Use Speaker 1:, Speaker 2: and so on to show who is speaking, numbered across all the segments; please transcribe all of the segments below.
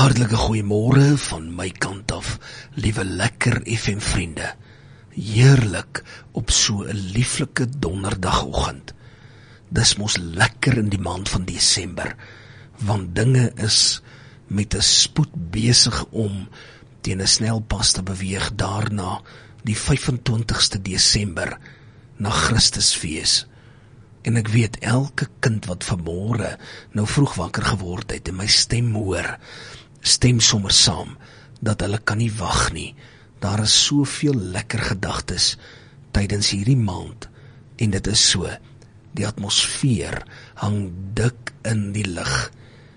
Speaker 1: Hartlike goeiemôre van my kant af, liewe lekker FM vriende. Heerlik op so 'n lieflike donderdagoggend. Dis mos lekker in die maand van Desember, want dinge is met 'n spoed besig om teen 'n snelpas te beweeg daarna die 25ste Desember na Christusfees. En ek weet, elke kind wat vanmôre nou vroeg wakker geword het en my stem hoor, stem sommer saam, dat hulle kan nie wag nie. Daar is soveel lekker gedagtes tydens hierdie maand, en dit is so, die atmosfeer hang dik in die lug.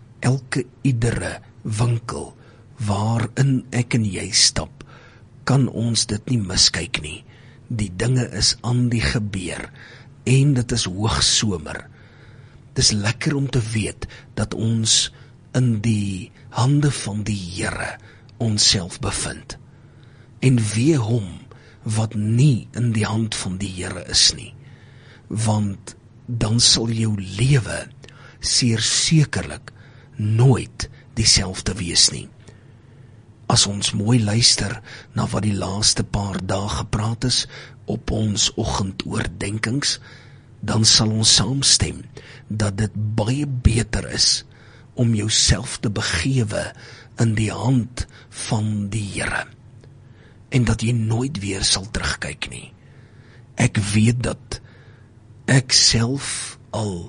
Speaker 1: Iedere winkel waarin ek en jy stap, kan ons dit nie miskyk nie. Die dinge is aan die gebeur, en dit is hoogsomer. Dis lekker om te weet dat ons in die hande van die Here onsself bevind. En wee hom wat nie in die hand van die Here is nie, want dan sal jou lewe seer sekerlik nooit dieselfde wees nie. As ons mooi luister na wat die laaste paar dae gepraat is op ons oggendoordenkings, dan sal ons saamstem dat dit baie beter is om jouself te begewe in die hand van die Here, en dat jy nooit weer sal terugkyk nie. Ek weet dat ek self al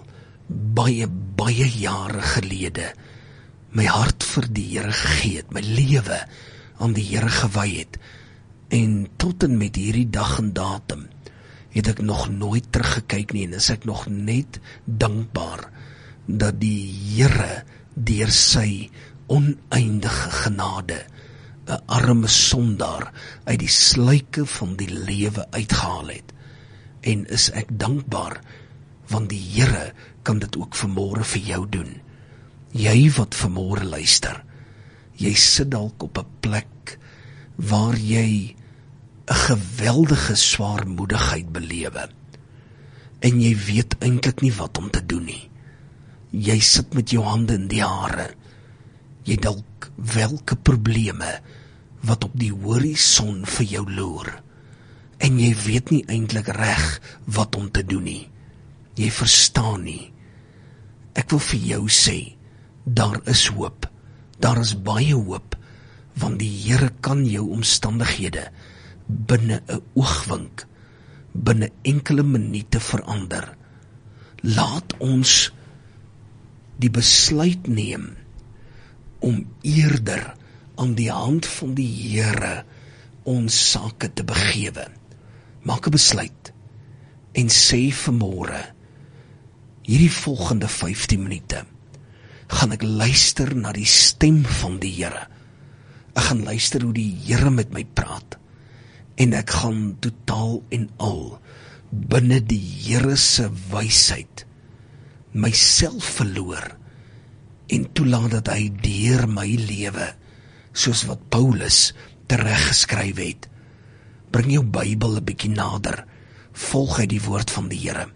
Speaker 1: baie jare gelede my hart vir die Here gegee het, my lewe aan die Here gewy het, en tot en met hierdie dag en datum het ek nog nooit teruggekyk nie, en is ek nog net dankbaar dat die Here deur sy oneindige genade 'n arme sondaar uit die sluike van die lewe uitgehaal het. En is ek dankbaar, want die Here kan dit ook vanmôre vir jou doen. Jy wat vanmôre luister, jy sit dalk op 'n plek waar jy 'n geweldige swaarmoedigheid belewe, en jy weet eintlik nie wat om te doen nie. Jy sit met jou hande in die hare, jy dalk welke probleme wat op die horison vir jou loer, en jy weet nie eintlik reg wat om te doen nie. Jy verstaan nie. Ek wil vir jou sê, daar is hoop, daar is baie hoop, want die Here kan jou omstandighede binne 'n oogwink, binne enkele minute verander. Laat ons die besluit neem om eerder aan die hand van die Here ons sake te begewe. Maak 'n besluit en sê vanmôre, hierdie volgende 15 minute, gaan ek luister na die stem van die Here. Ek gaan luister hoe die Here met my praat, en ek gaan totaal en al binne die Here se wysheid myself verloor, en toelaat dat hy deur my lewe, soos wat Paulus tereggeskryf het. Bring jou Bybel 'n bietjie nader, volg uit die woord van die Here,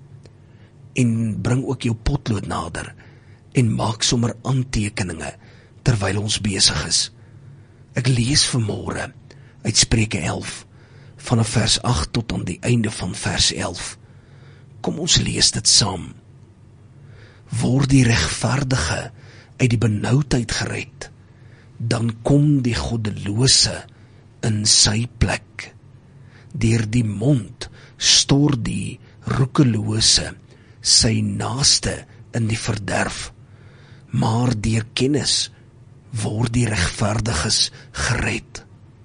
Speaker 1: en bring ook jou potlood nader, en maak sommer aantekeninge terwyl ons besig is. Ek lees vanmôre uit Spreuke 11 vanaf vers 8 tot aan die einde van vers 11. Kom ons lees dit saam. Word die regverdige uit die benoudheid gered, dan kom die goddelose in sy plek. Deur die mond stort die roekelose sy naaste in die verderf, maar deur kennis word die regverdiges gered.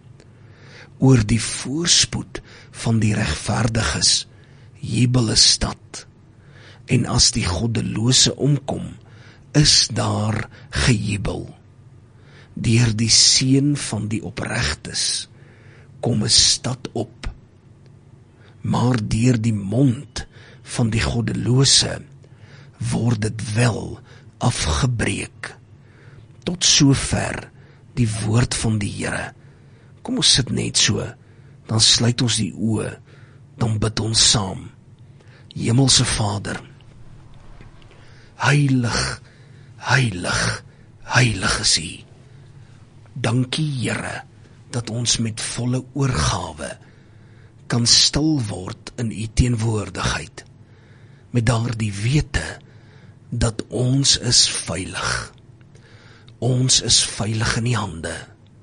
Speaker 1: Oor die voorspoed van die regverdiges jubel 'n stad, en as die goddelose omkom, is daar gejubel. Deur die seën van die opregtes kom 'n stad op, maar deur die mond van die goddelose word dit wel afgebreek. Tot sover die woord van die Here. Kom ons sit net so, dan sluit ons die oë, dan bid ons saam. Hemelse Vader, heilig, heilig, heilig is U. Dankie Here, dat ons met volle oorgawe kan stil word in U teenwoordigheid, met daardie wete dat ons is veilig. Ons is veilig in U hande.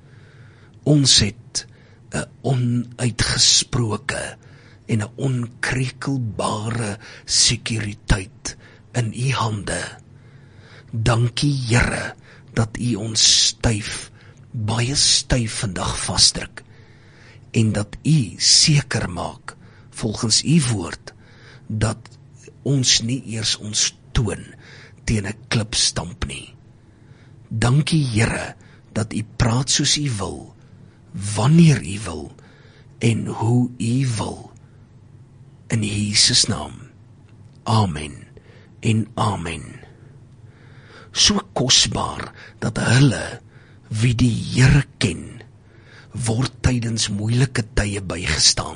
Speaker 1: Ons het 'n onuitgesproke en 'n onkrekelbare sekuriteit in U hande. Dankie Here, dat U ons baie styf vandag vasdruk, en dat U seker maak, volgens U woord, dat ons nie eers ons toon teen 'n klip stamp nie. Dankie Here, dat U praat soos U wil, wanneer U wil, en hoe U wil. In Jesus naam. Amen en amen. So kosbaar, dat hulle, wie die Here ken, word tydens moeilike tye bygestaan.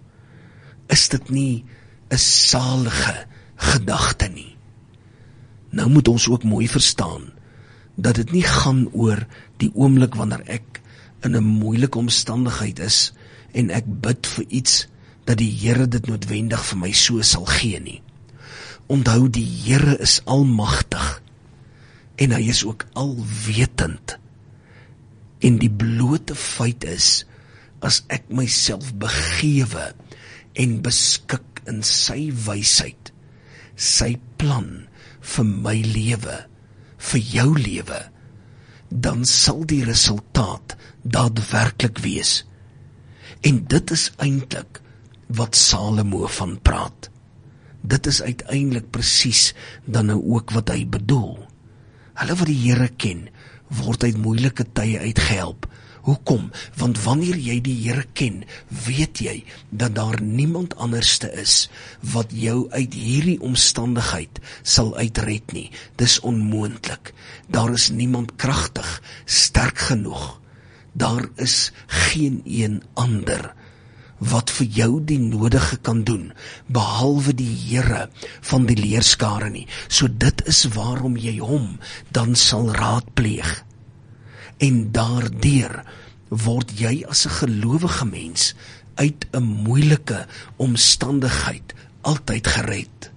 Speaker 1: Is dit nie 'n salige gedagte nie? Nou moet ons ook mooi verstaan, dat dit nie gaan oor die oomblik wanneer ek in 'n moeilike omstandigheid is, en ek bid vir iets, dat die Here dit noodwendig vir my so sal gee nie. Onthou, die Here is almagtig, en hy is ook alwetend. En die blote feit is, as ek myself begewe en beskik in sy wysheid, sy plan vir my lewe, vir jou lewe, dan sal die resultaat daadwerklik wees. En dit is eintlik wat Salomo van praat. Dit is uiteindelik presies dan nou ook wat hy bedoel. Hulle wat die Here ken, word uit moeilike tye uitgehelp. Hoekom? Want wanneer jy die Here ken, weet jy dat daar niemand anderste is wat jou uit hierdie omstandigheid sal uitred nie. Dis onmoontlik. Daar is niemand kragtig, sterk genoeg. Daar is geen een ander wat vir jou die nodige kan doen, behalwe die Here van die leerskare nie. So dit is waarom jy hom dan sal raadpleeg. En daardeur word jy as 'n gelowige mens uit 'n moeilike omstandigheid altyd gered.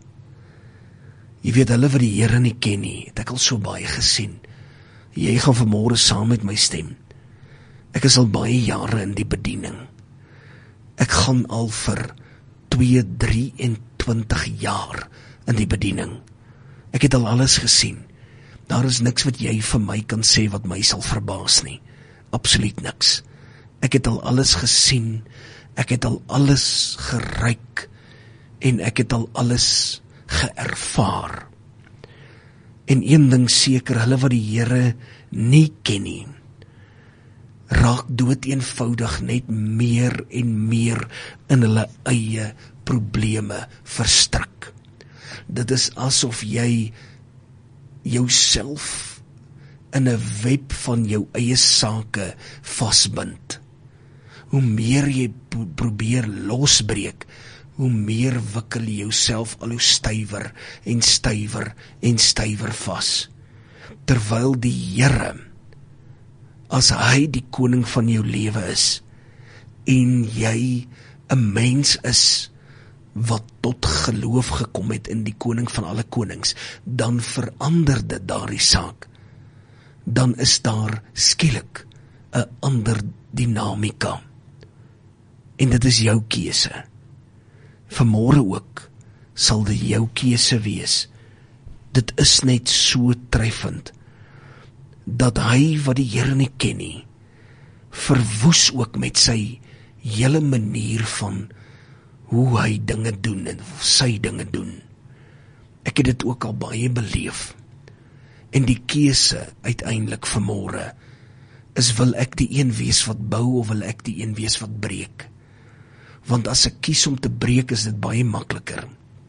Speaker 1: Jy weet, hulle wat die Here nie ken nie, het ek al so baie gesien. Jy gaan vanmôre saam met my stem. Ek is al baie jare in die bediening. Ek gaan al vir 23 jaar in die bediening. Ek het al alles gesien. Daar is niks wat jy vir my kan sê wat my sal verbaas nie. Absoluut niks. Ek het al alles gesien, ek het al alles geruik, en ek het al alles geervaar. En een ding seker, hulle wat die Here nie ken nie, raak dood eenvoudig net meer en meer in hulle eie probleme verstrik. Dit is asof jy jouself in 'n web van jou eie sake vasbind. Hoe meer jy probeer losbreek, hoe meer wikkel jy jouself al hoe stywer en stywer en stywer vas. Terwyl die Here, as hy die koning van jou lewe is, en jy 'n mens is wat tot geloof gekom het in die koning van alle konings, dan verander dit daardie saak. Dan is daar skielik 'n ander dinamika. En dit is jou keuse. Vanmôre ook sal dit jou keuse wees. Dit is net so treffend, dat hy wat die Here nie ken nie, verwoes ook met sy hele manier van hoe hy dinge doen en sy dinge doen. Ek het dit ook al baie beleef. En die keuse uiteindelik vanmôre is, wil ek die een wees wat bou of wil ek die een wees wat breek? Want as ek kies om te breek, is dit baie makliker.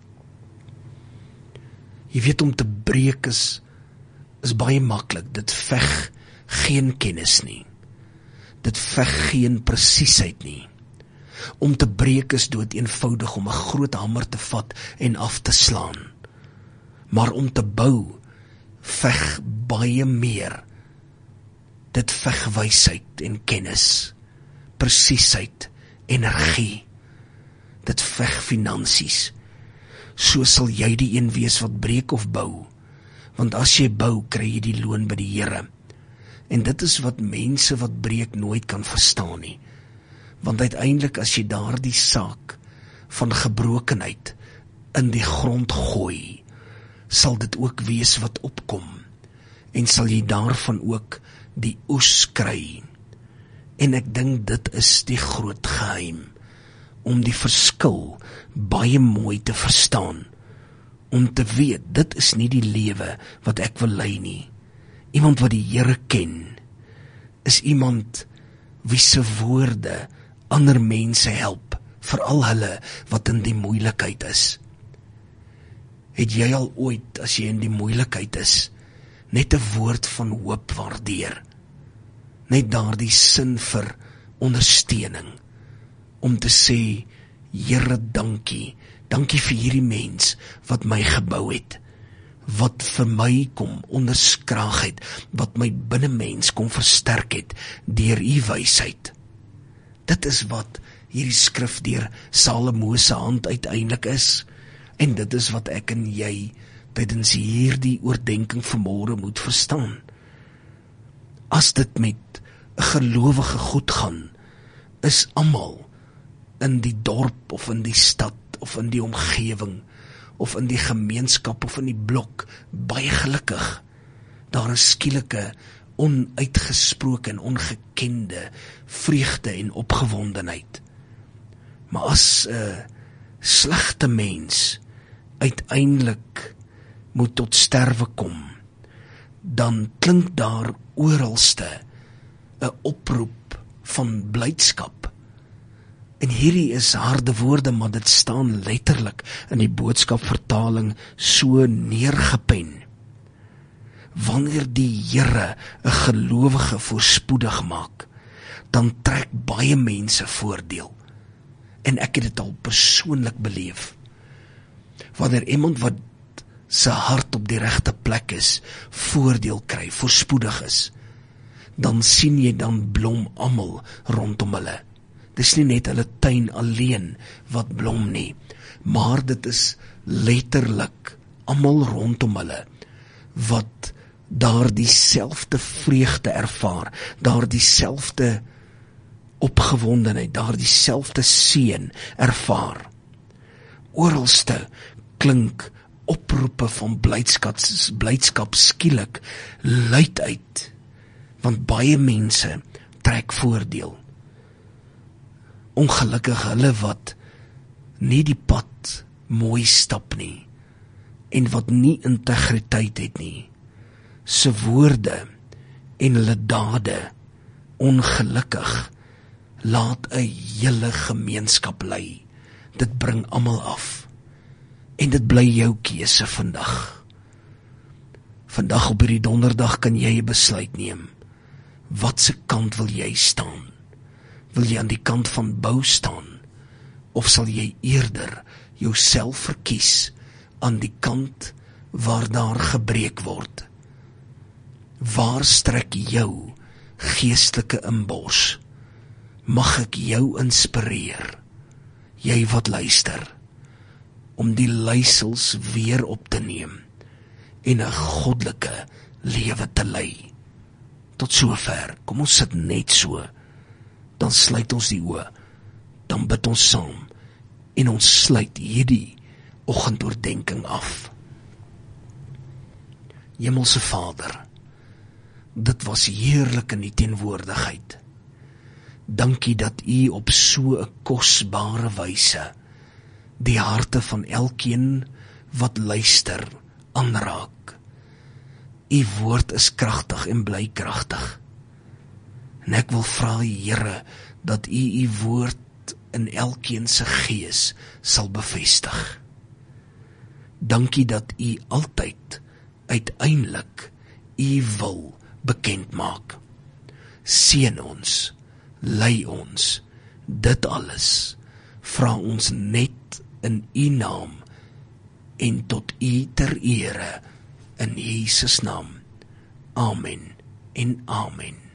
Speaker 1: Jy weet, om te breek is baie maklik. Dit veg geen kennis nie. Dit veg geen presiesheid nie. Om te breek is dood eenvoudig om 'n groot hamer te vat en af te slaan. Maar om te bou veg baie meer Dit veg wysheid en kennis, presiesheid, energie. Dit veg finansies. So sal jy die een wees wat breek of bou, want as jy bou, kry jy die loon by die Here. En dit is wat mense wat breek nooit kan verstaan nie. Want uiteindelik as jy daardie saak van gebrokenheid in die grond gooi, sal dit ook wees wat opkom, en sal jy daarvan ook die oes kry. En ek dink dit is die groot geheim, om die verskil baie mooi te verstaan, om te weet, dit is nie die lewe wat ek wil lei nie. Iemand wat die Here ken, is iemand wie se woorde ander mense help, veral hulle wat in die moeilikheid is. Het jy al ooit, as jy in die moeilikheid is, net 'n woord van hoop waardeer? Net daardie sin vir ondersteuning, om te sê, Here, dankie vir hierdie mens wat my gebou het, wat vir my kom onderskraag het, wat my binnemens kom versterk het, deur u wysheid. Dit is wat hierdie skrif deur Salomo se hand uiteindelik is, en dit is wat ek en jy tydens hierdie oordenking vanmôre moet verstaan. As dit met 'n gelowige goed gaan, is almal in die dorp of in die stad of in die omgewing of in die gemeenskap of in die blok baie gelukkig. Daar is skielike, onuitgesproke en ongekende vreugde en opgewondenheid. Maar as 'n slegte mens uiteindelik moet tot sterwe kom, dan klink daar oralste 'n oproep van blydskap. En hierdie is harde woorde, maar dit staan letterlik in die boodskapvertaling so neergepen. Wanneer die Here 'n gelowige voorspoedig maak, dan trek baie mense voordeel. En ek het dit al persoonlik beleef. Wanneer iemand wat sy hart op die regte plek is, voordeel kry, voorspoedig is, dan sien jy, dan blom almal rondom hulle. Dis nie net hulle tuin alleen wat blom nie, maar dit is letterlik almal rondom hulle wat daar dieselfde vreugde ervaar, daar dieselfde opgewondenheid, daar dieselfde seën ervaar. Oralste klink oproepe van blydskap skielik luid uit, want baie mense trek voordeel. Ongelukkig hulle wat nie die pad mooi stap nie, en wat nie integriteit het nie, se woorde en hulle dade, ongelukkig, laat 'n hele gemeenskap lei. Dit bring almal af. En dit bly jou keuse vandag. Vandag op hierdie donderdag kan jy 'n besluit neem. Wat se kant wil jy staan? Wil jy aan die kant van bou staan? Of sal jy eerder jouself verkies aan die kant waar daar gebreek word? Waar strek jou geestelike inbors? Mag ek jou inspireer, jy wat luister, om die leiersels weer op te neem en 'n goddelike lewe te lei. Tot sover, kom ons sit net so, dan sluit ons die oë, dan bid ons saam, en ons sluit hierdie oggendoordenking af. Hemelse Vader, dit was heerlik in die teenwoordigheid. Dankie dat U op so 'n kosbare wyse die harte van elkeen wat luister aanraak. U woord is kragtig en bly kragtig. En ek wil vra, Here, dat U woord in elkeen se gees sal bevestig. Dankie dat U altyd uiteindelik U wil bekend maak. Seën ons, lei ons, dit alles vra ons net in U naam en tot U ter ere, in Jesus naam. Amen en amen.